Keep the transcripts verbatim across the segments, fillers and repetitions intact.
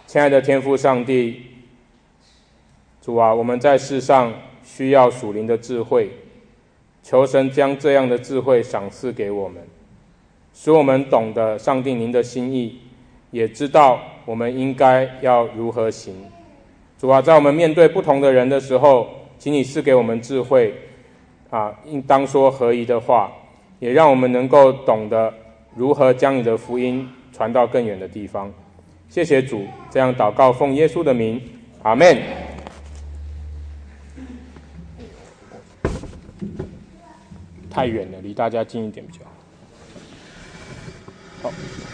亲爱的天父上帝，主啊，我们在世上需要属灵的智慧，求神将这样的智慧赏赐给我们，使我们懂得上帝您的心意，也知道我们应该要如何行。主啊，在我们面对不同的人的时候，请你赐给我们智慧啊，应当说合宜的话，也让我们能够懂得如何将你的福音传到更远的地方。谢谢主，这样祷告奉耶稣的名，阿们。太远了，离大家近一点比较好。好，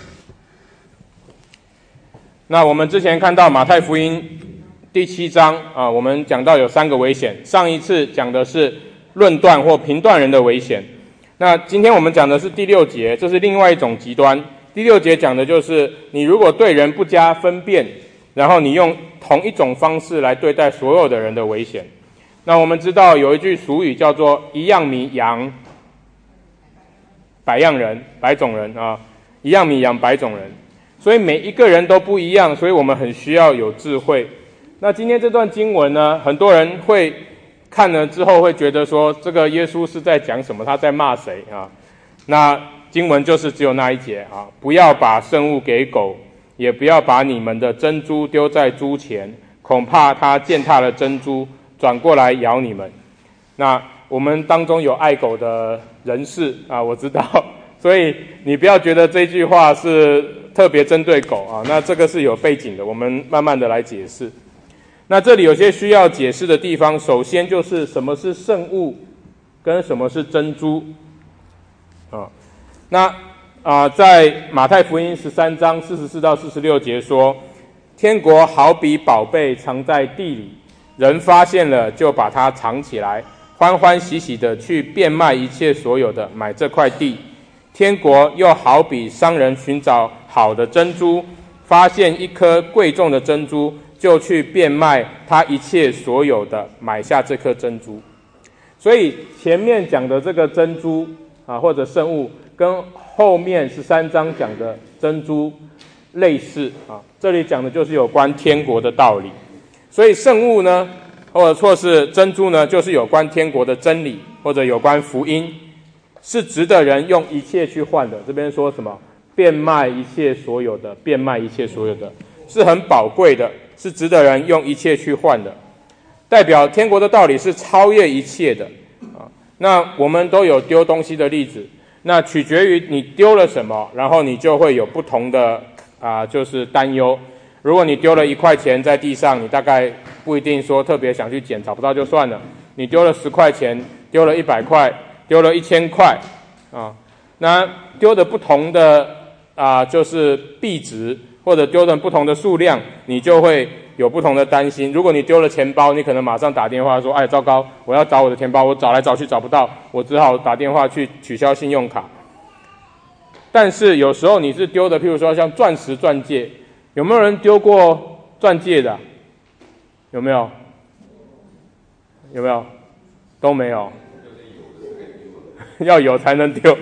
那我们之前看到马太福音第七章啊，我们讲到有三个危险。上一次讲的是论断或评断人的危险，那今天我们讲的是第六节，这是另外一种极端。第六节讲的就是你如果对人不加分辨，然后你用同一种方式来对待所有的人的危险。那我们知道有一句俗语叫做一样米养百样人，百种人啊，一样米养百种人，所以每一个人都不一样，所以我们很需要有智慧。那今天这段经文呢，很多人会看了之后会觉得说，这个耶稣是在讲什么？他在骂谁啊？那经文就是只有那一节啊，不要把圣物给狗，也不要把你们的珍珠丢在猪前，恐怕它践踏了珍珠，转过来咬你们。那我们当中有爱狗的人士啊，我知道，所以你不要觉得这句话是特别针对狗啊，那这个是有背景的，我们慢慢的来解释。那这里有些需要解释的地方，首先就是什么是圣物，跟什么是珍珠啊。那啊、呃，在马太福音十三章四十四到四十六节说，天国好比宝贝藏在地里，人发现了就把它藏起来，欢欢喜喜的去变卖一切所有的，买这块地。天国又好比商人寻找好的珍珠，发现一颗贵重的珍珠，就去变卖他一切所有的，买下这颗珍珠。所以前面讲的这个珍珠啊，或者圣物，跟后面十三章讲的珍珠类似啊。这里讲的就是有关天国的道理。所以圣物呢，或者说是珍珠呢，就是有关天国的真理，或者有关福音，是值得人用一切去换的。这边说什么？变卖一切所有的，变卖一切所有的，是很宝贵的，是值得人用一切去换的。代表天国的道理是超越一切的啊。那我们都有丢东西的例子，那取决于你丢了什么，然后你就会有不同的啊，就是担忧。如果你丢了一块钱在地上，你大概不一定说特别想去捡，找不到就算了。你丢了十块钱，丢了一百块，丢了一千块啊，那丢的不同的啊，就是币值，或者丢的不同的数量，你就会有不同的担心。如果你丢了钱包，你可能马上打电话说，哎，糟糕，我要找我的钱包，我找来找去找不到，我只好打电话去取消信用卡。但是有时候你是丢的，譬如说像钻石钻戒，有没有人丢过钻戒的？有没有？有没有？都没有。要有才能丢。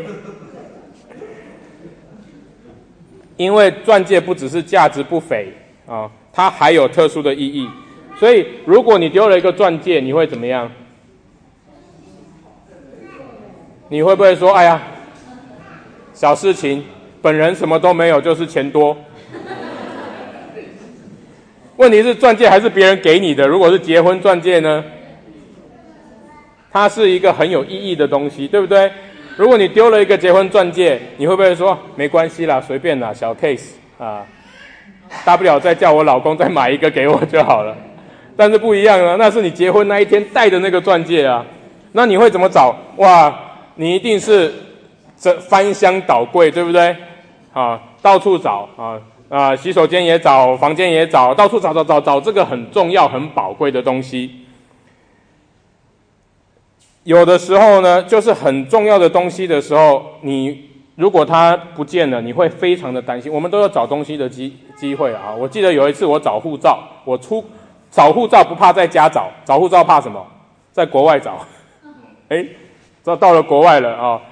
因为钻戒不只是价值不菲啊，它还有特殊的意义。所以如果你丢了一个钻戒，你会怎么样？你会不会说，哎呀，小事情，本人什么都没有，就是钱多。问题是钻戒还是别人给你的，如果是结婚钻戒呢，它是一个很有意义的东西，对不对？如果你丢了一个结婚钻戒，你会不会说没关系啦，随便啦，小 case 啊，大不了再叫我老公再买一个给我就好了。但是不一样啊，那是你结婚那一天戴的那个钻戒啊，那你会怎么找？哇，你一定是这翻箱倒柜，对不对？啊，到处找啊。啊，洗手间也找，房间也找，到处找找找找这个很重要、很宝贵的东西。有的时候呢，就是很重要的东西的时候，你如果它不见了，你会非常的担心。我们都有找东西的机机会啊！我记得有一次我找护照，我出找护照不怕在家找，找护照怕什么？在国外找。哎，到到了国外了啊，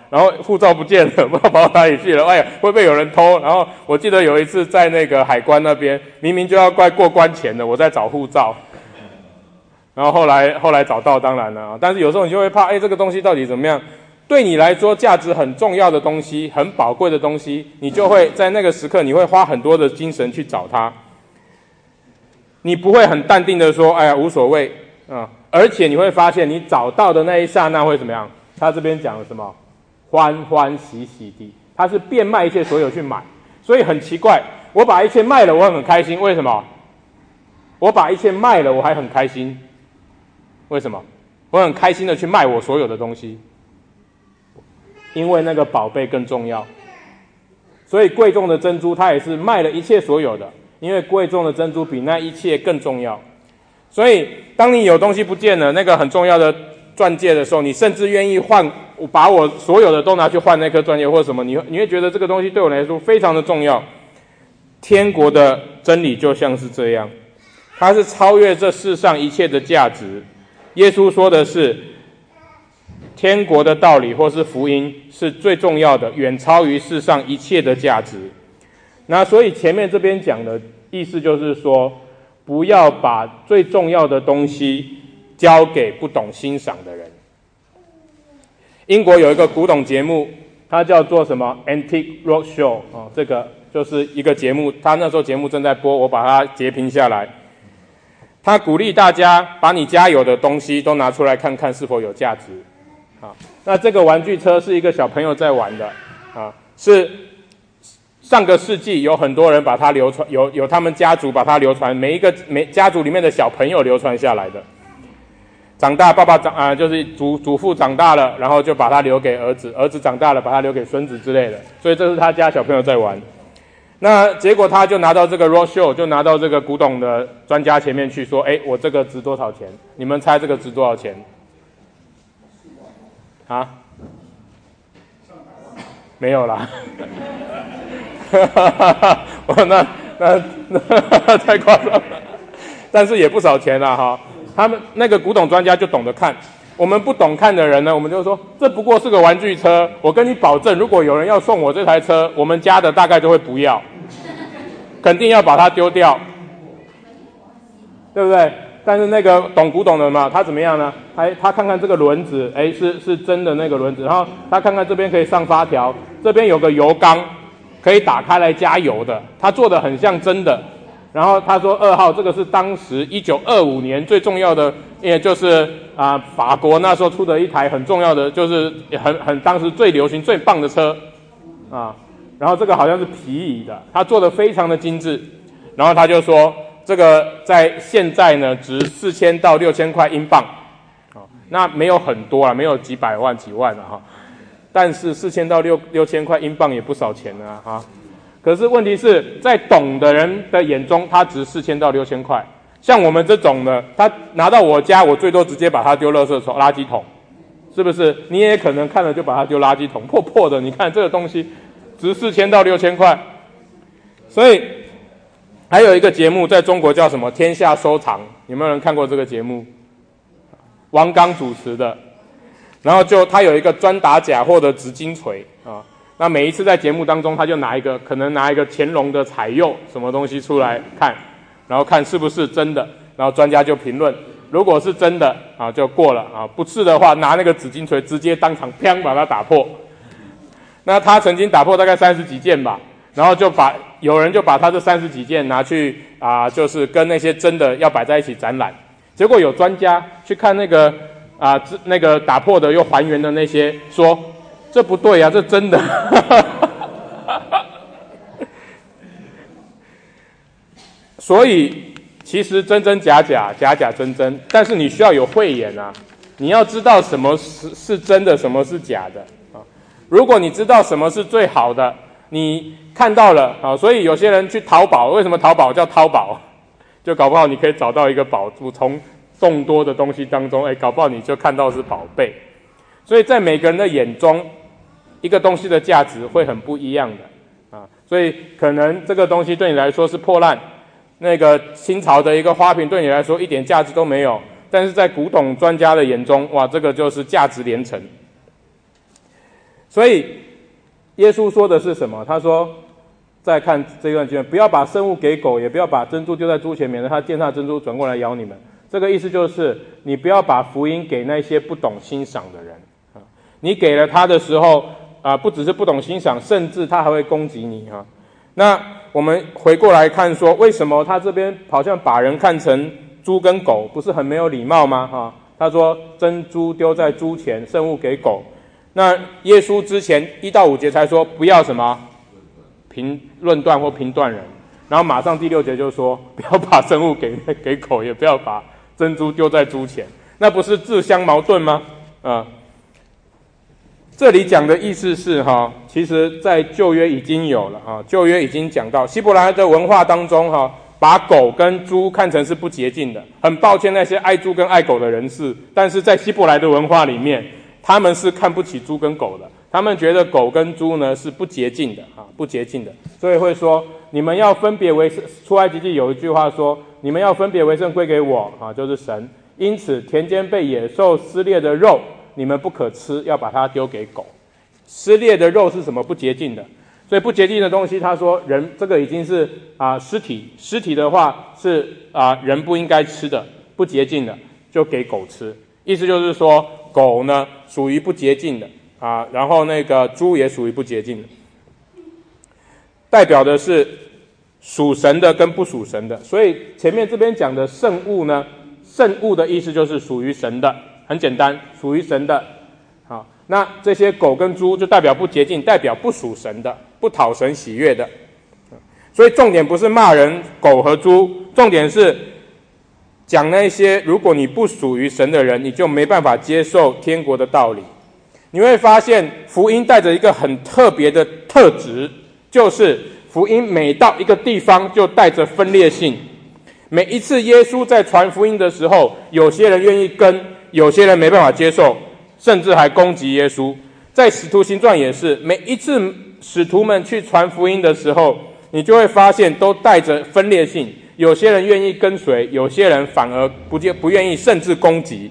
然后护照不见了，不知道跑到哪里去了，哎呀，会不会有人偷？然后我记得有一次在那个海关那边，明明就要快过关前了，我在找护照，然后后来后来找到，当然了，但是有时候你就会怕，哎，这个东西到底怎么样？对你来说价值很重要的东西，很宝贵的东西，你就会在那个时刻，你会花很多的精神去找它。你不会很淡定的说，哎呀，无所谓啊、嗯，而且你会发现，你找到的那一刹那会怎么样？他这边讲了什么？欢欢喜喜的，他是变卖一切所有去买，所以很奇怪，我把一切卖了，我很开心，为什么？我把一切卖了，我还很开心，为什么？我很开心的去卖我所有的东西。因为那个宝贝更重要，所以贵重的珍珠它也是卖了一切所有的，因为贵重的珍珠比那一切更重要。所以当你有东西不见了，那个很重要的钻戒的时候，你甚至愿意换，把我所有的都拿去换那颗钻戒或者什么，你你会觉得这个东西对我来说非常的重要。天国的真理就像是这样，它是超越这世上一切的价值。耶稣说的是，天国的道理或是福音是最重要的，远超于世上一切的价值。那所以前面这边讲的意思就是说，不要把最重要的东西交给不懂欣赏的人。英国有一个古董节目，它叫做什么 Antique Roadshow、哦、这个就是一个节目，它那时候节目正在播，我把它截屏下来。它鼓励大家把你家有的东西都拿出来看看是否有价值。啊，那这个玩具车是一个小朋友在玩的，啊，是上个世纪有很多人把它流传，有有他们家族把它流传，每一个每家族里面的小朋友流传下来的。长大，爸爸长啊、呃，就是祖祖父长大了，然后就把它留给儿子，儿子长大了把它留给孙子之类的，所以这是他家小朋友在玩。那结果他就拿到这个 roadshow， 就拿到这个古董的专家前面去说，哎，我这个值多少钱？你们猜这个值多少钱？啊，没有啦，我那那那太夸张了，但是也不少钱啦哈。他们那个古董专家就懂得看，我们不懂看的人呢，我们就说这不过是个玩具车，我跟你保证，如果有人要送我这台车，我们家的大概就会不要，肯定要把它丢掉，对不对？但是那个懂古董的嘛，他怎么样呢？他他看看这个轮子，哎，是是真的那个轮子，然后他看看这边可以上发条，这边有个油缸，可以打开来加油的，他做的很像真的。然后他说二号这个是当时一九二五年最重要的，也就是啊、呃、法国那时候出的一台很重要的，就是很很当时最流行最棒的车啊。然后这个好像是皮椅的，他做的非常的精致。然后他就说。这个在现在呢，值四千到六千块英镑，啊，那没有很多啊，没有几百万、几万啊哈。但是四千到六六千块英镑也不少钱啊哈。可是问题是在懂的人的眼中，它值四千到六千块。像我们这种的，他拿到我家，我最多直接把它丢垃圾桶、垃圾桶，是不是？你也可能看了就把它丢垃圾桶，破破的。你看这个东西值四千到六千块，所以。还有一个节目在中国叫什么？天下收藏，有没有人看过这个节目？王刚主持的，然后就他有一个专打假货的紫金锤啊，那每一次在节目当中，他就拿一个可能拿一个乾隆的彩釉什么东西出来看，然后看是不是真的，然后专家就评论，如果是真的啊就过了啊，不是的话拿那个紫金锤直接当场砰把它打破。那他曾经打破大概三十几件吧。然后就把有人就把他这三十几件拿去啊、呃，就是跟那些真的要摆在一起展览。结果有专家去看那个啊、呃，那个打破的又还原的那些，说这不对啊，这真的。所以其实真真假假，假假真真，但是你需要有慧眼啊，你要知道什么是是真的，什么是假的啊。如果你知道什么是最好的。你看到了啊，所以有些人去淘宝，为什么淘宝叫淘宝？就搞不好你可以找到一个宝珠，从众多的东西当中，哎，搞不好你就看到是宝贝。所以在每个人的眼中，一个东西的价值会很不一样的啊。所以可能这个东西对你来说是破烂，那个清朝的一个花瓶对你来说一点价值都没有，但是在古董专家的眼中，哇，这个就是价值连城。 所以耶稣说的是什么？他说，再看这段经文，不要把生物给狗，也不要把珍珠丢在猪前，免得它践踏珍珠转过来咬你们。这个意思就是，你不要把福音给那些不懂欣赏的人。你给了他的时候，啊、呃，不只是不懂欣赏，甚至他还会攻击你哈。那我们回过来看说，为什么他这边好像把人看成猪跟狗，不是很没有礼貌吗？哈，他说珍珠丢在猪前，圣物给狗。那耶稣之前一到五节才说不要什么评论断或评断人，然后马上第六节就说不要把圣物给给狗，也不要把珍珠丢在猪前，那不是自相矛盾吗？啊、呃，这里讲的意思是哈，其实在旧约已经有了哈，旧约已经讲到希伯来的文化当中哈，把狗跟猪看成是不洁净的。很抱歉那些爱猪跟爱狗的人士，但是在希伯来的文化里面，他们是看不起猪跟狗的，他们觉得狗跟猪呢是不洁净的啊，不洁净的，所以会说你们要分别为圣。出埃及记有一句话说，你们要分别为圣归给我啊，就是神。因此田间被野兽撕裂的肉你们不可吃，要把它丢给狗。撕裂的肉是什么？不洁净的。所以不洁净的东西，他说人这个已经是啊、呃、尸体，尸体的话是啊、呃、人不应该吃的，不洁净的就给狗吃。意思就是说，狗呢属于不洁净的啊，然后那个猪也属于不洁净的，代表的是属神的跟不属神的。所以前面这边讲的圣物呢，圣物的意思就是属于神的，很简单，属于神的。好，那这些狗跟猪就代表不洁净，代表不属神的，不讨神喜悦的。所以重点不是骂人狗和猪，重点是讲那些如果你不属于神的人，你就没办法接受天国的道理。你会发现福音带着一个很特别的特质，就是福音每到一个地方就带着分裂性。每一次耶稣在传福音的时候，有些人愿意跟，有些人没办法接受，甚至还攻击耶稣。在使徒行传也是，每一次使徒们去传福音的时候，你就会发现都带着分裂性。有些人愿意跟随，有些人反而不不愿意，甚至攻击。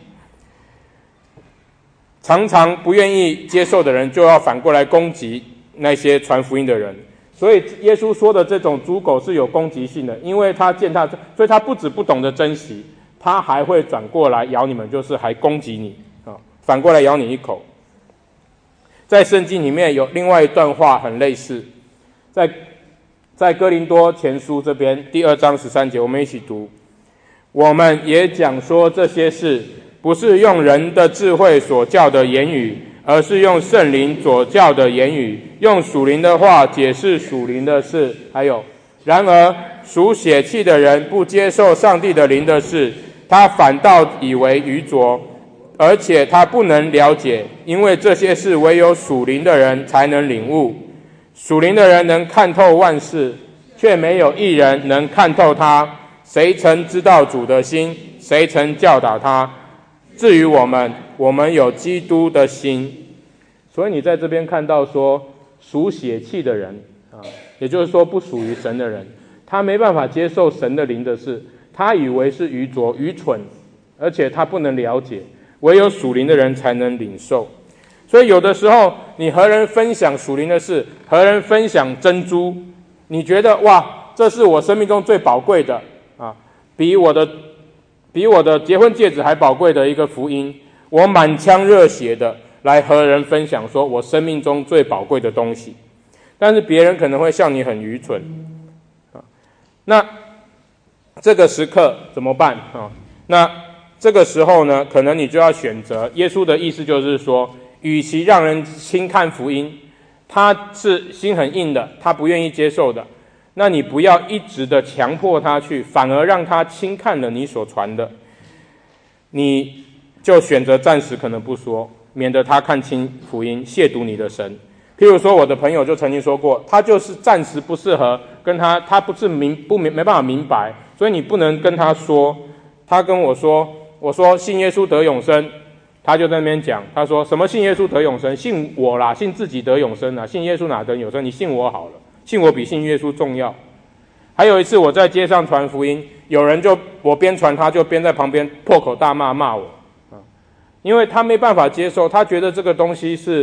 常常不愿意接受的人，就要反过来攻击那些传福音的人。所以耶稣说的这种猪狗是有攻击性的，因为他践踏，所以他不止不懂得珍惜，他还会转过来咬你们，就是还攻击你啊，反过来咬你一口。在圣经里面有另外一段话很类似，在在哥林多前书这边第二章十三节，我们一起读。我们也讲说这些事，不是用人的智慧所教的言语，而是用圣灵所教的言语，用属灵的话解释属灵的事。还有，然而属血气的人不接受上帝的灵的事，他反倒以为愚拙，而且他不能了解，因为这些事唯有属灵的人才能领悟。属灵的人能看透万事，却没有一人能看透他。谁曾知道主的心？谁曾教导他？至于我们，我们有基督的心。所以你在这边看到说，属血气的人啊，也就是说不属于神的人，他没办法接受神的灵的事，他以为是愚拙、愚蠢，而且他不能了解，唯有属灵的人才能领受。所以有的时候你和人分享属灵的事，和人分享珍珠，你觉得哇，这是我生命中最宝贵的啊，比我的比我的结婚戒指还宝贵的一个福音，我满腔热血的来和人分享说我生命中最宝贵的东西，但是别人可能会笑你很愚蠢啊。那这个时刻怎么办啊？那这个时候呢，可能你就要选择。耶稣的意思就是说，与其让人轻看福音，他是心很硬的，他不愿意接受的，那你不要一直的强迫他去，反而让他轻看了你所传的，你就选择暂时可能不说，免得他看清福音，亵渎你的神。譬如说，我的朋友就曾经说过，他就是暂时不适合跟他，他不是明不明没办法明白，所以你不能跟他说。他跟我说，我说信耶稣得永生，他就在那边讲，他说什么信耶稣得永生？信我啦，信自己得永生啦，信耶稣哪得永生？你信我好了，信我比信耶稣重要。还有一次我在街上传福音，有人就我边传他就边在旁边破口大骂骂我啊，因为他没办法接受，他觉得这个东西是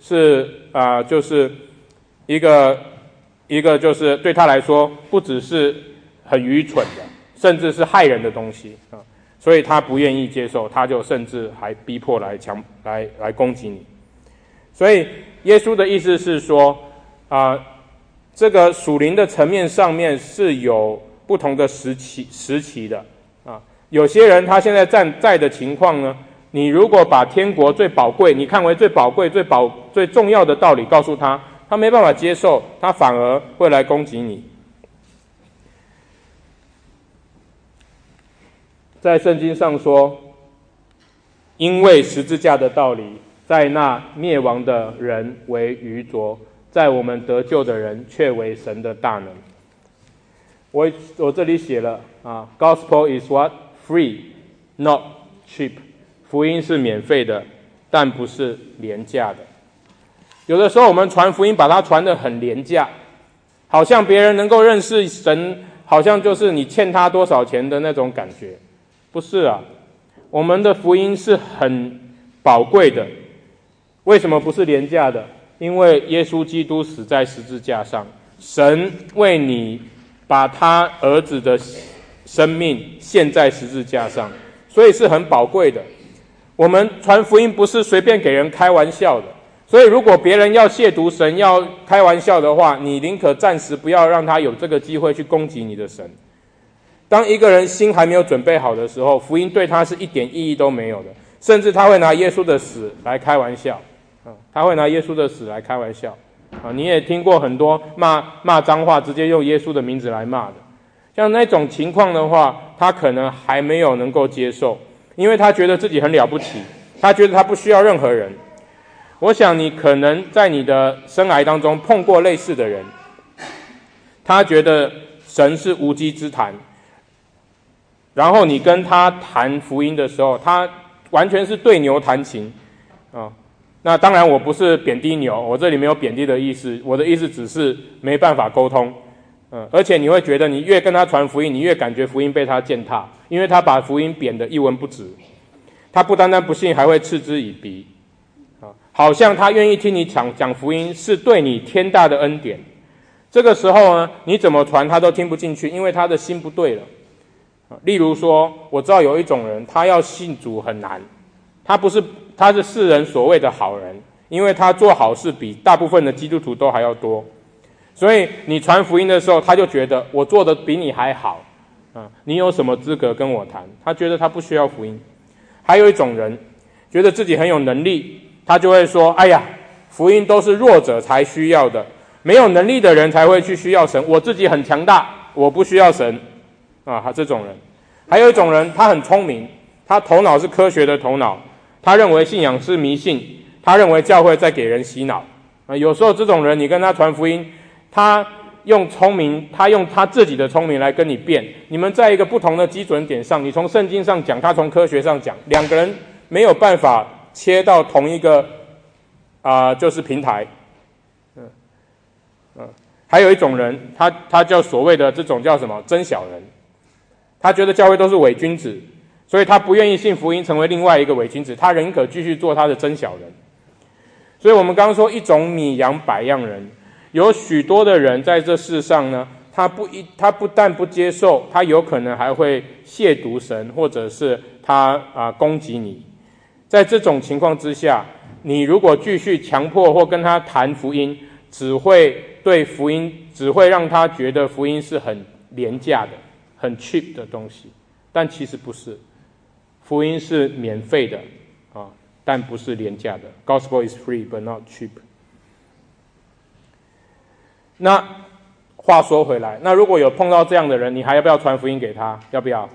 是啊、呃，就是一个一个就是对他来说不只是很愚蠢的，甚至是害人的东西啊，所以他不愿意接受，他就甚至还逼迫来强来来攻击你。所以耶稣的意思是说啊、呃，这个属灵的层面上面是有不同的时期时期的啊。有些人他现在站在的情况呢，你如果把天国最宝贵，你看为最宝贵、最宝最重要的道理告诉他，他没办法接受，他反而会来攻击你。在圣经上说，因为十字架的道理，在那灭亡的人为愚拙，在我们得救的人却为神的大能。我我这里写了啊 ，Gospel is what? Free, not cheap. 福音是免费的，但不是廉价的。有的时候我们传福音，把它传得很廉价，好像别人能够认识神，好像就是你欠他多少钱的那种感觉。不是啊，我们的福音是很宝贵的。为什么不是廉价的？因为耶稣基督死在十字架上，神为你把他儿子的生命献在十字架上，所以是很宝贵的。我们传福音不是随便给人开玩笑的，所以如果别人要亵渎神，要开玩笑的话，你宁可暂时不要让他有这个机会去攻击你的神。当一个人心还没有准备好的时候，福音对他是一点意义都没有的，甚至他会拿耶稣的死来开玩笑，啊，他会拿耶稣的死来开玩笑，啊，你也听过很多骂骂脏话，直接用耶稣的名字来骂的，像那种情况的话，他可能还没有能够接受，因为他觉得自己很了不起，他觉得他不需要任何人。我想你可能在你的生涯当中碰过类似的人，他觉得神是无稽之谈。然后你跟他谈福音的时候，他完全是对牛弹琴啊。那当然我不是贬低牛，我这里没有贬低的意思，我的意思只是没办法沟通。嗯，而且你会觉得你越跟他传福音，你越感觉福音被他践踏，因为他把福音贬得一文不值。他不单单不信，还会嗤之以鼻啊，好像他愿意听你讲讲福音是对你天大的恩典。这个时候呢，你怎么传他都听不进去，因为他的心不对了。例如说，我知道有一种人，他要信主很难，他不是他是世人所谓的好人，因为他做好事比大部分的基督徒都还要多，所以你传福音的时候，他就觉得我做的比你还好，啊，你有什么资格跟我谈？他觉得他不需要福音。还有一种人，觉得自己很有能力，他就会说：“哎呀，福音都是弱者才需要的，没有能力的人才会去需要神，我自己很强大，我不需要神。”啊，他这种人。还有一种人，他很聪明，他头脑是科学的头脑，他认为信仰是迷信，他认为教会在给人洗脑。啊，有时候这种人，你跟他传福音，他用聪明，他用他自己的聪明来跟你辩，你们在一个不同的基准点上，你从圣经上讲，他从科学上讲，两个人没有办法切到同一个啊、呃，就是平台。嗯嗯，还有一种人，他他叫所谓的这种叫什么真小人。他觉得教会都是伪君子，所以他不愿意信福音，成为另外一个伪君子，他仍可继续做他的真小人。所以我们刚刚说一种米养百样人，有许多的人在这世上呢，他不一他不但不接受，他有可能还会亵渎神，或者是他啊、呃、攻击你。在这种情况之下，你如果继续强迫或跟他谈福音，只会对福音只会让他觉得福音是很廉价的。很 cheap 的东西，但其实不是，福音是免费的啊，但不是廉价的。Gospel is free, but not cheap。那话说回来，那如果有碰到这样的人，你还要不要传福音给他？要不要？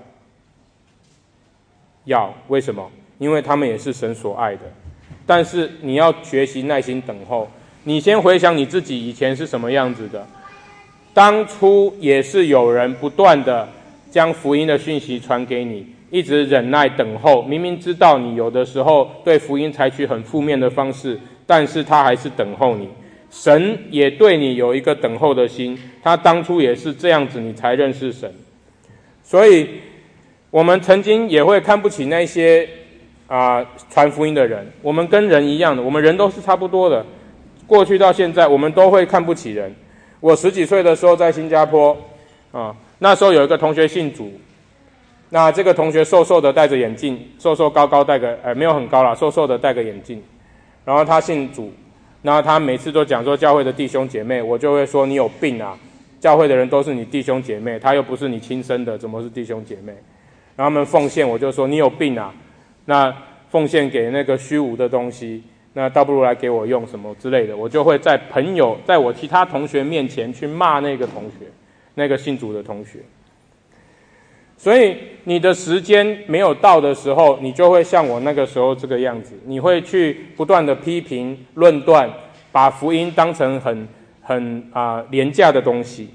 要。为什么？因为他们也是神所爱的。但是你要学习耐心等候。你先回想你自己以前是什么样子的，当初也是有人不断的将福音的讯息传给你，一直忍耐等候，明明知道你有的时候对福音采取很负面的方式，但是他还是等候你。神也对你有一个等候的心，他当初也是这样子，你才认识神。所以我们曾经也会看不起那些啊、呃、传福音的人，我们跟人一样的，我们人都是差不多的， 过去到现在，我们都会看不起人。我十几岁的时候在新加坡啊，那时候有一个同学信主，那这个同学瘦瘦的戴着眼镜，瘦瘦高高戴个呃没有很高啦，瘦瘦的戴个眼镜，然后他信主，然后他每次都讲说教会的弟兄姐妹，我就会说你有病啊，教会的人都是你弟兄姐妹，他又不是你亲生的，怎么是弟兄姐妹？然后他们奉献，我就说你有病啊，那奉献给那个虚无的东西，那倒不如来给我用什么之类的，我就会在朋友在我其他同学面前去骂那个同学，那个信主的同学。所以你的时间没有到的时候，你就会像我那个时候这个样子，你会去不断的批评论断，把福音当成很很啊、呃、廉价的东西。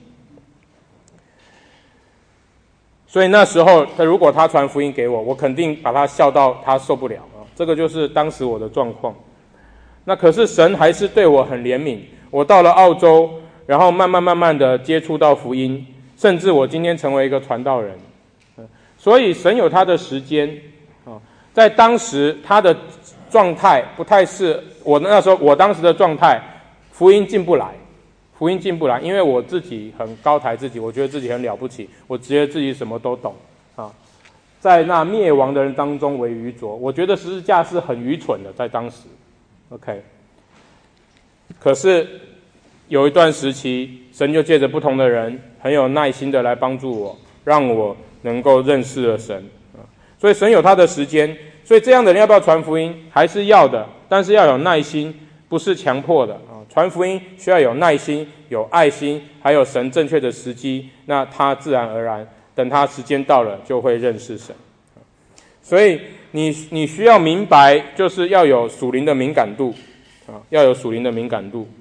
所以那时候他如果他传福音给我，我肯定把他笑到他受不了啊，这个就是当时我的状况。那可是神还是对我很怜悯，我到了澳洲，然后慢慢慢慢的接触到福音，甚至我今天成为一个传道人。所以神有他的时间啊，在当时他的状态不太是我那时候我当时的状态，福音进不来，福音进不来，因为我自己很高抬自己，我觉得自己很了不起，我觉得自己什么都懂啊，在那灭亡的人当中为愚拙，我觉得十字架是很愚蠢的，在当时 ，OK。可是有一段时期，神就借着不同的人，很有耐心的来帮助我，让我能够认识了神啊，所以神有他的时间，所以这样的人要不要传福音，还是要的，但是要有耐心，不是强迫的啊。传福音需要有耐心、有爱心，还有神正确的时机，那他自然而然，等他时间到了，就会认识神。所以你你需要明白，就是要有属灵的敏感度啊，要有属灵的敏感度。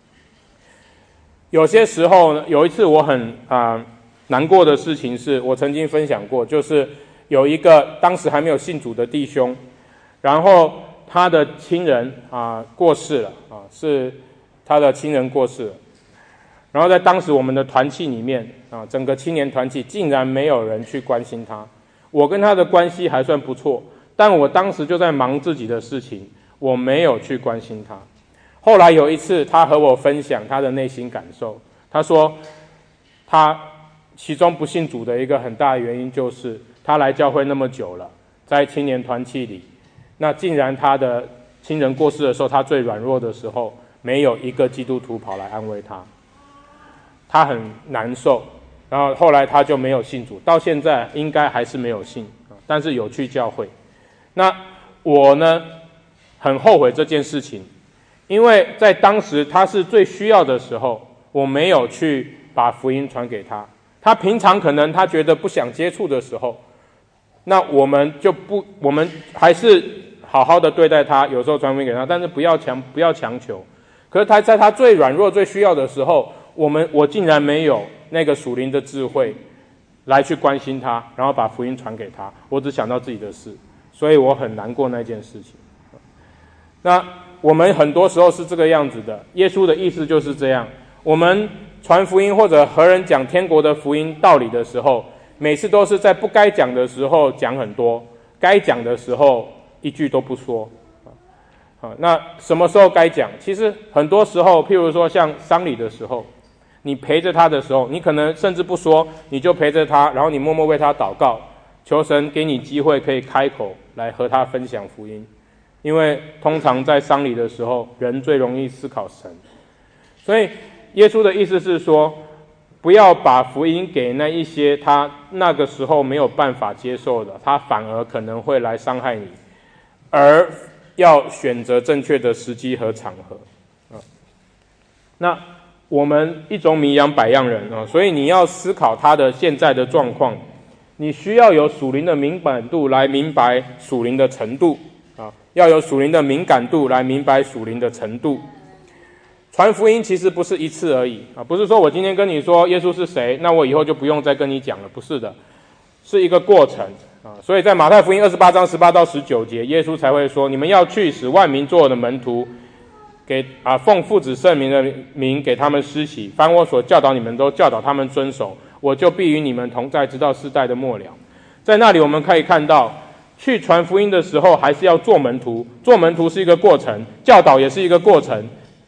有些时候呢，有一次我很啊。呃难过的事情是我曾经分享过，就是有一个当时还没有信主的弟兄，然后他的亲人啊、呃、过世了啊，是他的亲人过世了，然后在当时我们的团契里面啊，整个青年团契竟然没有人去关心他。我跟他的关系还算不错，但我当时就在忙自己的事情，我没有去关心他。后来有一次，他和我分享他的内心感受，他说他其中不信主的一个很大的原因就是他来教会那么久了，在青年团契里，那竟然他的亲人过世的时候，他最软弱的时候，没有一个基督徒跑来安慰他，他很难受，然后后来他就没有信主，到现在应该还是没有信，但是有去教会。那我呢，很后悔这件事情，因为在当时他是最需要的时候，我没有去把福音传给他。他平常可能他觉得不想接触的时候，那我们就不，我们还是好好的对待他，有时候传福音给他，但是不要强，不要强求。可是他在他最软弱、最需要的时候，我们我竟然没有那个属灵的智慧来去关心他，然后把福音传给他，我只想到自己的事，所以我很难过那件事情。那我们很多时候是这个样子的，耶稣的意思就是这样，我们传福音或者和人讲天国的福音道理的时候，每次都是在不该讲的时候讲很多，该讲的时候一句都不说。啊，那什么时候该讲？其实很多时候，譬如说像丧礼的时候，你陪着他的时候，你可能甚至不说，你就陪着他，然后你默默为他祷告，求神给你机会可以开口来和他分享福音。因为通常在丧礼的时候，人最容易思考神，所以耶稣的意思是说，不要把福音给那一些他那个时候没有办法接受的，他反而可能会来伤害你，而要选择正确的时机和场合。啊，那我们一种米养百样人啊，所以你要思考他的现在的状况，你需要有属灵的敏感度来明白属灵的程度啊，要有属灵的敏感度来明白属灵的程度。传福音其实不是一次而已啊，不是说我今天跟你说耶稣是谁，那我以后就不用再跟你讲了，不是的，是一个过程啊。所以在马太福音二十八章十八到十九节，耶稣才会说：你们要去，使万民做我的门徒，给啊奉父子圣名的名给他们施洗，凡我所教导你们都教导他们遵守，我就必与你们同在，直到世代的末了。在那里我们可以看到，去传福音的时候还是要做门徒，做门徒是一个过程，教导也是一个过程。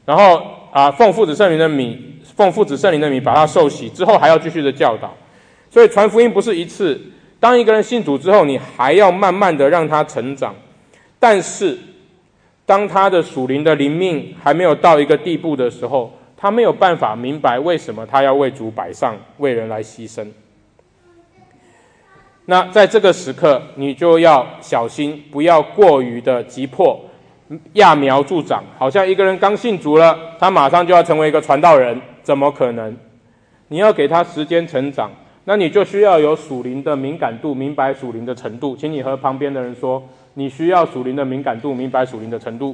然后啊奉父子圣灵的名，奉父子圣灵的名把他受洗之后，还要继续的教导。所以传福音不是一次，当一个人信主之后，你还要慢慢的让他成长。但是当他的属灵的灵命还没有到一个地步的时候，他没有办法明白为什么他要为主摆上，为人来牺牲。那在这个时刻，你就要小心，不要过于的急迫，揠苗助长，好像一个人刚信主了，他马上就要成为一个传道人，怎么可能？你要给他时间成长，那你就需要有属灵的敏感度，明白属灵的程度。请你和旁边的人说，你需要属灵的敏感度，明白属灵的程度。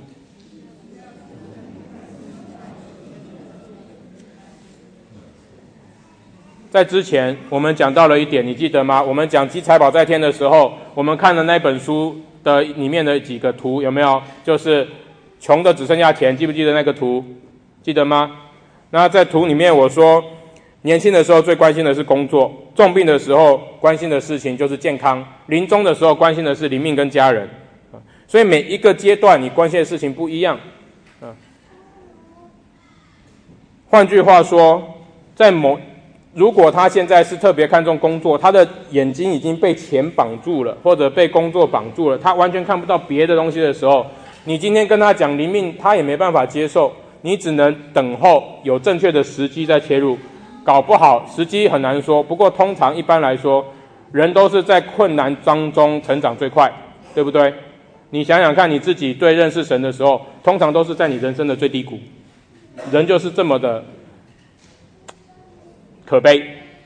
在之前我们讲到了一点，你记得吗？我们讲积财宝在天的时候，我们看了那本书的里面的几个图，有没有？就是穷的只剩下钱，记不记得那个图？记得吗？那在图里面我说，年轻的时候最关心的是工作，重病的时候关心的事情就是健康，临终的时候关心的是灵命跟家人。所以每一个阶段你关心的事情不一样。换句话说，在某如果他现在是特别看重工作，他的眼睛已经被钱绑住了，或者被工作绑住了，他完全看不到别的东西的时候，你今天跟他讲灵命，他也没办法接受，你只能等候有正确的时机再切入。搞不好时机很难说，不过通常一般来说，人都是在困难当中成长最快，对不对？你想想看，你自己对认识神的时候，通常都是在你人生的最低谷，人就是这么的可悲。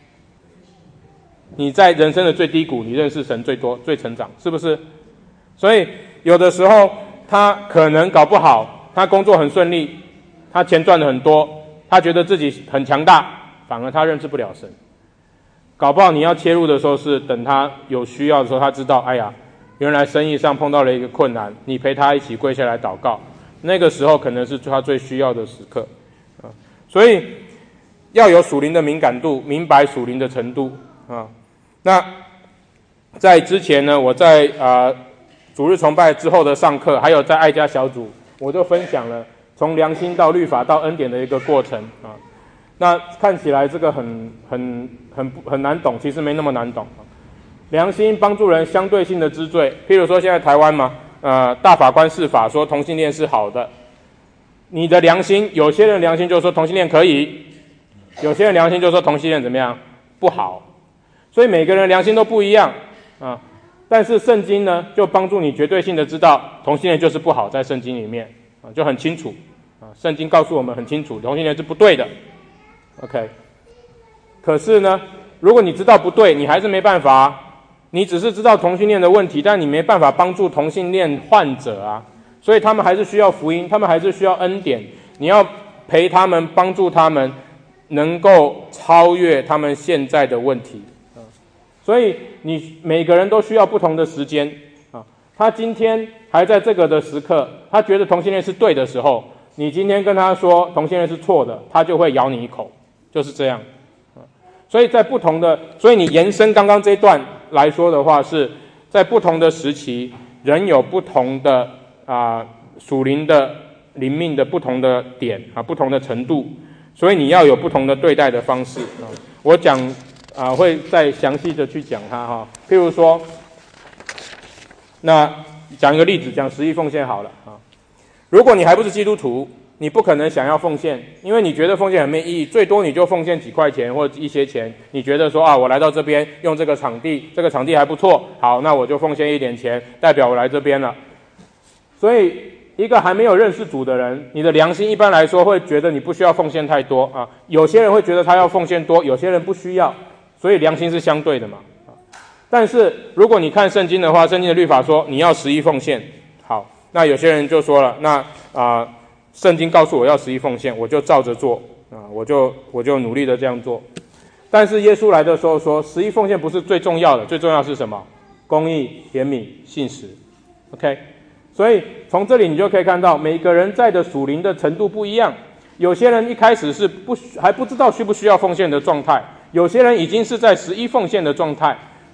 你在人生的最低谷，你认识神最多，最成长，是不是？所以有的时候他可能搞不好，他工作很顺利，他钱赚的很多，他觉得自己很强大，反而他认识不了神。搞不好你要切入的时候，是等他有需要的时候，他知道，哎呀，原来生意上碰到了一个困难，你陪他一起跪下来祷告，那个时候可能是他最需要的时刻。所以要有属灵的敏感度，明白属灵的程度啊。那在之前呢，我在啊、呃、主日崇拜之后的上课，还有在爱家小组，我就分享了从良心到律法到恩典的一个过程啊。那看起来这个很很很很难懂，其实没那么难懂。良心帮助人相对性的知罪，譬如说现在台湾嘛，呃，大法官释法说同性恋是好的，你的良心，有些人良心就说同性恋可以，有些人良心就说同性恋怎么样不好，所以每个人良心都不一样啊。但是圣经呢，就帮助你绝对性的知道同性恋就是不好，在圣经里面啊就很清楚啊，圣经告诉我们很清楚，同性恋是不对的。OK， 可是呢，如果你知道不对，你还是没办法。你只是知道同性恋的问题，但你没办法帮助同性恋患者啊，所以他们还是需要福音，他们还是需要恩典，你要陪他们，帮助他们能够超越他们现在的问题。所以你每个人都需要不同的时间啊。他今天还在这个的时刻，他觉得同性恋是对的时候，你今天跟他说同性恋是错的，他就会咬你一口，就是这样。所以在不同的，所以你延伸刚刚这一段来说的话，是在不同的时期，人有不同的啊属灵的灵命的不同的点啊，不同的程度，所以你要有不同的对待的方式啊。我讲啊，会再详细的去讲它哈。譬如说，那讲一个例子，讲十一奉献好了啊。如果你还不是基督徒，你不可能想要奉献，因为你觉得奉献很没意义，最多你就奉献几块钱或一些钱。你觉得说啊，我来到这边用这个场地，这个场地还不错，好，那我就奉献一点钱，代表我来这边了。所以一个还没有认识主的人，你的良心一般来说会觉得你不需要奉献太多啊。有些人会觉得他要奉献多，有些人不需要，所以良心是相对的嘛。但是如果你看圣经的话，圣经的律法说你要十一奉献，好，那有些人就说了，那啊。呃圣经告诉我要十一奉献，我就照着做啊，我就我就努力的这样做。但是耶稣来的时候说，十一奉献不是最重要的，最重要是什么？公义、怜悯、信实。OK， 所以从这里你就可以看到，每个人在的属灵的程度不一样。有些人一开始是不还不知道需不需要奉献的状态，有些人已经是在十一奉献的状态。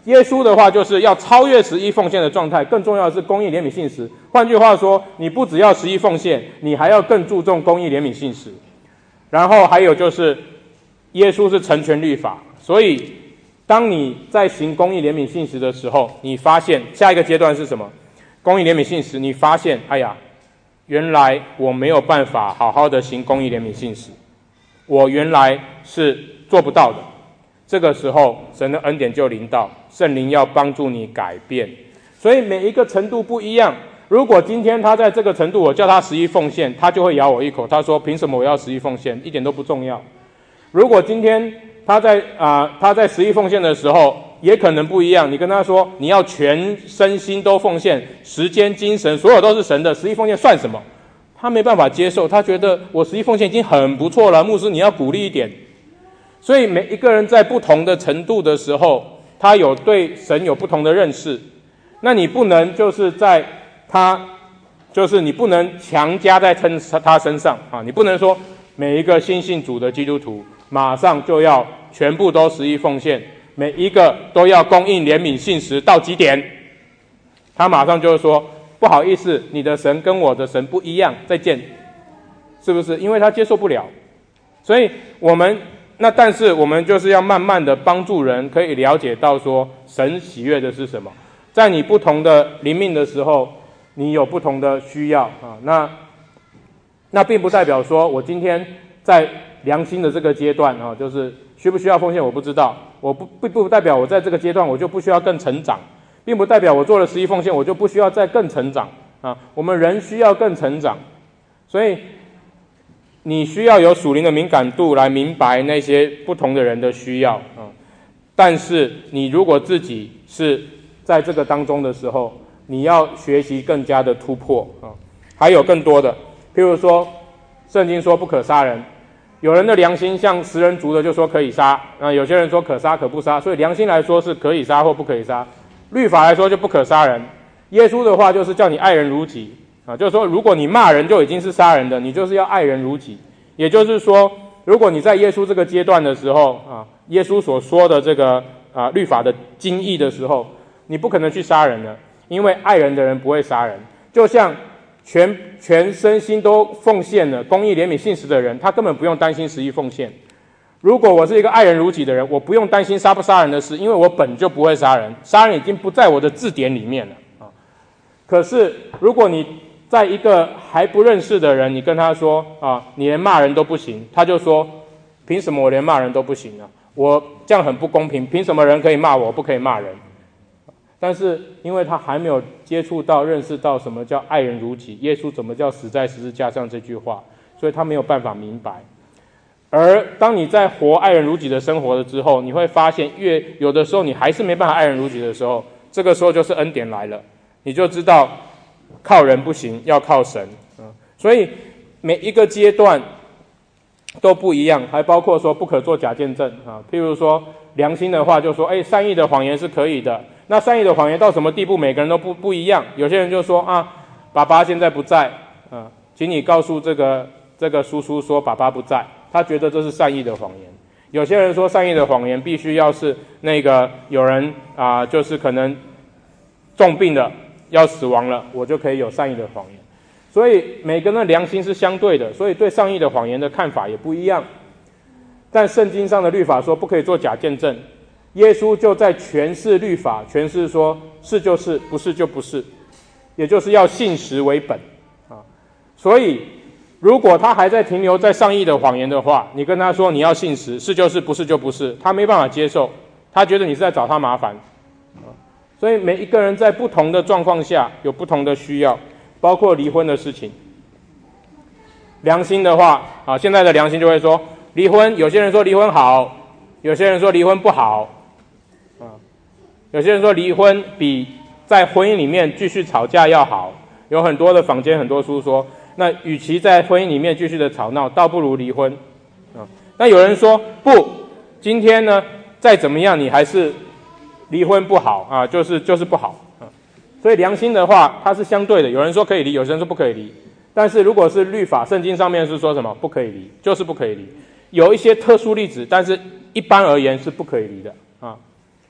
耶稣的话就是要超越十一奉献的状态，更重要的是公义、怜悯、信实。换句话说，你不只要十一奉献，你还要更注重公义、怜悯、信实。然后还有就是，耶稣是成全律法，所以当你在行公义、怜悯、信实的时候，你发现下一个阶段是什么？公义、怜悯、信实，你发现，哎呀，原来我没有办法好好的行公义、怜悯、信实，我原来是做不到的。这个时候，神的恩典就临到，圣灵要帮助你改变。所以每一个程度不一样。如果今天他在这个程度，我叫他十一奉献，他就会咬我一口，他说：“凭什么我要十一奉献？一点都不重要。”如果今天他在啊、呃、他在十一奉献的时候，也可能不一样。你跟他说你要全身心都奉献，时间、精神，所有都是神的，十一奉献算什么？他没办法接受，他觉得我十一奉献已经很不错了，牧师你要鼓励一点。所以每一个人在不同的程度的时候，他有对神有不同的认识。那你不能就是在他，就是你不能强加在他身上啊！你不能说每一个新信主的基督徒马上就要全部都十一奉献，每一个都要供应怜悯信实到几点？他马上就说不好意思，你的神跟我的神不一样，再见，是不是？因为他接受不了，所以我们。那但是我们就是要慢慢的帮助人可以了解到说神喜悦的是什么。在你不同的灵命的时候，你有不同的需要啊。那那并不代表说我今天在良心的这个阶段啊，就是需不需要奉献我不知道，我不不不代表我在这个阶段我就不需要更成长，并不代表我做了十一奉献我就不需要再更成长啊。我们人需要更成长，所以你需要有属灵的敏感度来明白那些不同的人的需要啊。但是你如果自己是在这个当中的时候，你要学习更加的突破啊。还有更多的，譬如说圣经说不可杀人，有人的良心像食人族的就说可以杀，啊，有些人说可杀可不杀，所以良心来说是可以杀或不可以杀，律法来说就不可杀人。耶稣的话就是叫你爱人如己啊，就是说如果你骂人就已经是杀人的，你就是要爱人如己。也就是说，如果你在耶稣这个阶段的时候啊，耶稣所说的这个啊律法的精义的时候，你不可能去杀人了，因为爱人的人不会杀人。就像全全身心都奉献了公义、怜悯、信实的人，他根本不用担心十一奉献。如果我是一个爱人如己的人，我不用担心杀不杀人的事，因为我本就不会杀人，杀人已经不在我的字典里面了啊。可是如果你在一个还不认识的人，你跟他说啊，你连骂人都不行，他就说凭什么我连骂人都不行啊？我这样很不公平，凭什么人可以骂我，不可以骂人？但是因为他还没有接触到、认识到什么叫爱人如己，耶稣怎么叫死在十字架上这句话，所以他没有办法明白。而当你在活爱人如己的生活了之后，你会发现越有的时候你还是没办法爱人如己的时候，这个时候就是恩典来了，你就知道靠人不行，要靠神。嗯，所以每一个阶段都不一样，还包括说不可做假见证啊。譬如说良心的话就说，哎，善意的谎言是可以的。那善意的谎言到什么地步，每个人都不不一样。有些人就说啊，爸爸现在不在，啊，请你告诉这个这个叔叔说爸爸不在，他觉得这是善意的谎言。有些人说善意的谎言必须要是那个有人啊、呃，就是可能重病了要死亡了，我就可以有善意的谎言。所以每个人的良心是相对的，所以对善意的谎言的看法也不一样。但圣经上的律法说不可以做假见证，耶稣就在诠释律法，诠释说是就是，不是就不是，也就是要信实为本啊。所以如果他还在停留在上义的谎言的话，你跟他说你要信实，是就是，不是就不是，他没办法接受，他觉得你是在找他麻烦啊。所以每一个人在不同的状况下有不同的需要，包括离婚的事情。良心的话啊，现在的良心就会说离婚，有些人说离婚好，有些人说离婚不好啊，有些人说离婚比在婚姻里面继续吵架要好。有很多的坊间很多书说，那与其在婚姻里面继续的吵闹，倒不如离婚啊。那有人说不，今天呢再怎么样你还是离婚不好啊，就是就是不好啊。所以良心的话它是相对的，有人说可以离，有人说不可以离。但是如果是律法，圣经上面是说什么不可以离，就是不可以离。有一些特殊例子，但是一般而言是不可以离的啊。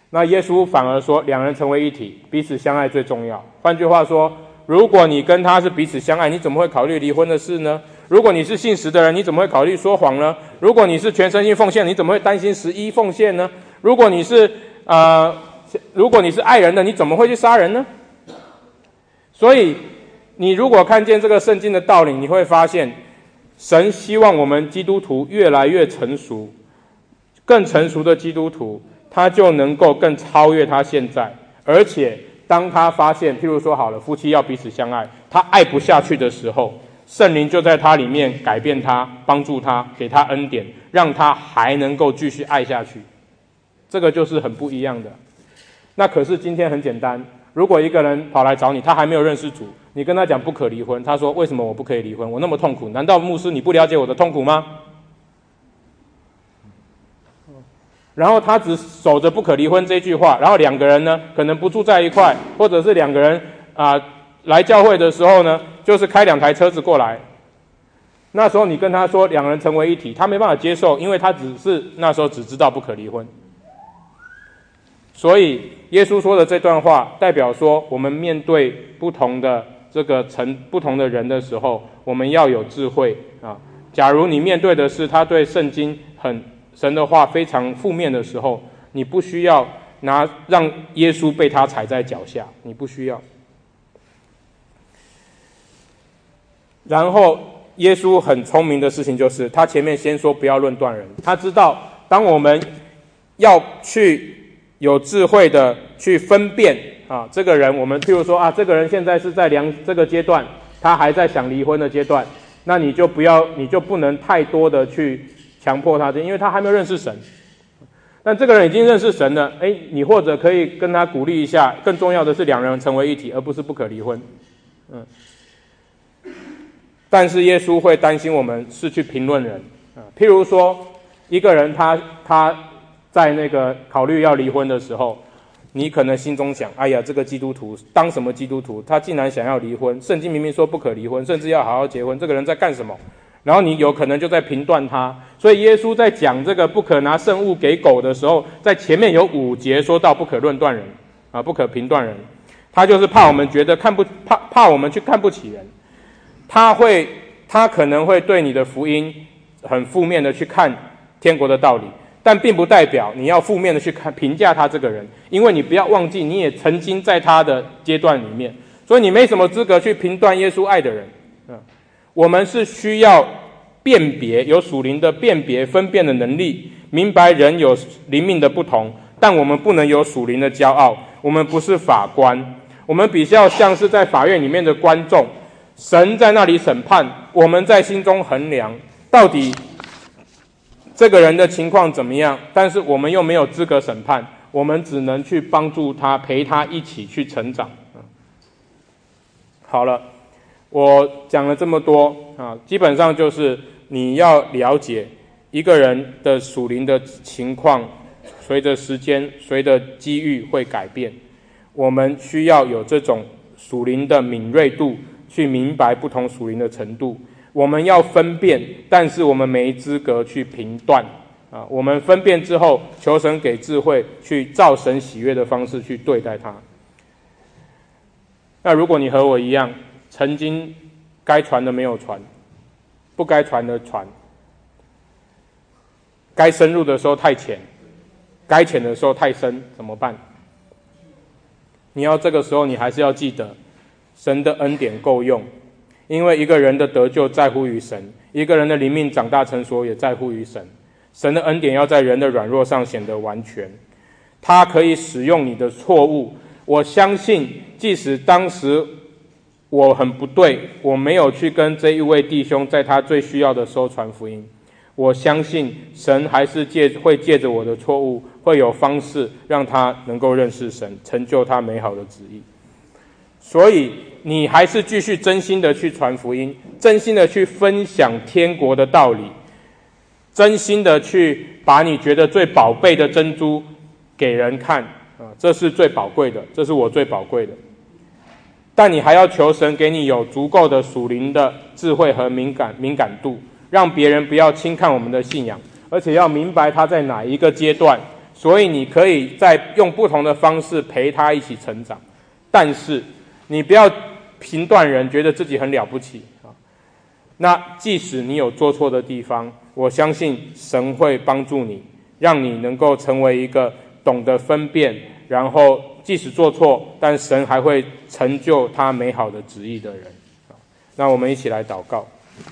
那耶稣反而说，两人成为一体，彼此相爱最重要。换句话说，如果你跟他是彼此相爱，你怎么会考虑离婚的事呢？如果你是信实的人，你怎么会考虑说谎呢？如果你是全身心奉献，你怎么会担心十一奉献呢？如果你是呃，如果你是爱人的，你怎么会去杀人呢？所以，你如果看见这个圣经的道理，你会发现，神希望我们基督徒越来越成熟，更成熟的基督徒，他就能够更超越他现在。而且，当他发现，譬如说好了，夫妻要彼此相爱，他爱不下去的时候，圣灵就在他里面改变他，帮助他，给他恩典，让他还能够继续爱下去。这个就是很不一样的。那可是今天很简单，如果一个人跑来找你，他还没有认识主，你跟他讲不可离婚，他说为什么我不可以离婚？我那么痛苦，难道牧师你不了解我的痛苦吗？然后他只守着不可离婚这句话，然后两个人呢可能不住在一块，或者是两个人啊、呃、来教会的时候呢，就是开两台车子过来。那时候你跟他说两人成为一体，他没办法接受，因为他只是那时候只知道不可离婚。所以耶稣说的这段话代表说，我们面对不同的这个层不同的人的时候，我们要有智慧啊。假如你面对的是他对圣经很神的话非常负面的时候，你不需要拿让耶稣被他踩在脚下，你不需要。然后耶稣很聪明的事情就是，他前面先说不要论断人，他知道当我们要去有智慧的去分辨啊，这个人我们譬如说啊，这个人现在是在量这个阶段，他还在想离婚的阶段，那你就不要，你就不能太多的去强迫他，因为他还没有认识神。但这个人已经认识神了，哎，你或者可以跟他鼓励一下，更重要的是两人成为一体，而不是不可离婚。嗯。但是耶稣会担心我们是去评论人啊，譬如说一个人他他在那个考虑要离婚的时候，你可能心中想，哎呀，这个基督徒当什么基督徒，他竟然想要离婚，圣经明明说不可离婚，甚至要好好结婚，这个人在干什么？然后你有可能就在评断他。所以耶稣在讲这个不可拿圣物给狗的时候，在前面有五节说到不可论断人啊，不可评断人，他就是怕我们觉得看不怕怕我们去看不起人，他会他可能会对你的福音很负面的去看天国的道理，但并不代表你要负面的去看评价他这个人，因为你不要忘记你也曾经在他的阶段里面，所以你没什么资格去评断耶稣爱的人。嗯，我们是需要辨别，有属灵的辨别分辨的能力，明白人有灵命的不同，但我们不能有属灵的骄傲。我们不是法官，我们比较像是在法院里面的观众，神在那里审判，我们在心中衡量到底这个人的情况怎么样，但是我们又没有资格审判，我们只能去帮助他，陪他一起去成长。好了，我讲了这么多啊，基本上就是你要了解一个人的属灵的情况，随着时间，随着机遇会改变。我们需要有这种属灵的敏锐度，去明白不同属灵的程度。我们要分辨，但是我们没资格去评断啊。我们分辨之后，求神给智慧，去照神喜悦的方式去对待它。那如果你和我一样，曾经该传的没有传，不该传的传，该深入的时候太浅，该浅的时候太深，怎么办？你要这个时候，你还是要记得，神的恩典够用，因为一个人的得救在乎于神，一个人的灵命长大成熟也在乎于神。神的恩典要在人的软弱上显得完全，他可以使用你的错误。我相信，即使当时我很不对，我没有去跟这一位弟兄在他最需要的时候传福音，我相信神还是借会借着我的错误，会有方式让他能够认识神，成就他美好的旨意。所以你还是继续真心的去传福音，真心的去分享天国的道理，真心的去把你觉得最宝贝的珍珠给人看啊，这是最宝贵的，这是我最宝贵的。但你还要求神给你有足够的属灵的智慧和敏感敏感度，让别人不要轻看我们的信仰，而且要明白他在哪一个阶段所以你可以在用不同的方式陪他一起成长。但是你不要评断人，觉得自己很了不起啊。那即使你有做错的地方，我相信神会帮助你，让你能够成为一个懂得分辨，然后即使做错，但神还会成就他美好的旨意的人。那我们一起来祷告。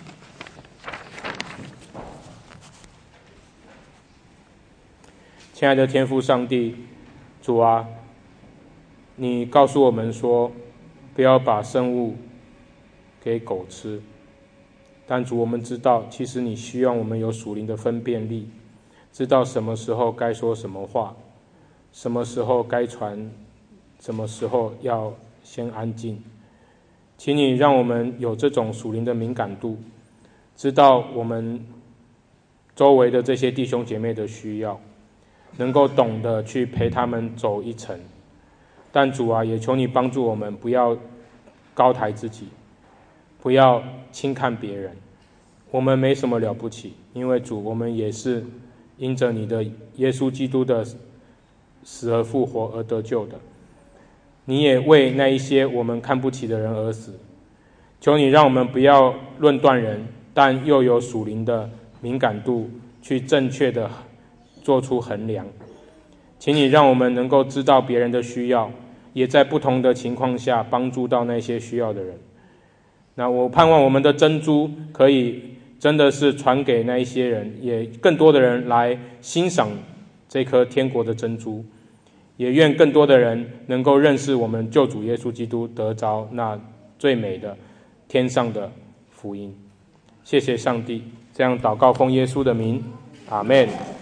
亲爱的天父上帝，主啊，你告诉我们说，不要把生物给狗吃。但主，我们知道，其实你需要我们有属灵的分辨力，知道什么时候该说什么话，什么时候该传，什么时候要先安静。请你让我们有这种属灵的敏感度，知道我们周围的这些弟兄姐妹的需要，能够懂得去陪他们走一程。但主啊，也求你帮助我们，不要高抬自己，不要轻看别人。我们没什么了不起，因为主，我们也是因着你的耶稣基督的死而复活而得救的。你也为那一些我们看不起的人而死。求你让我们不要论断人，但又有属灵的敏感度，去正确的做出衡量。请你让我们能够知道别人的需要，也在不同的情况下帮助到那些需要的人。那我盼望我们的珍珠可以真的是传给那一些人，也更多的人来欣赏这颗天国的珍珠。也愿更多的人能够认识我们救主耶稣基督，得着那最美的天上的福音。谢谢上帝，这样祷告奉耶稣的名，阿们。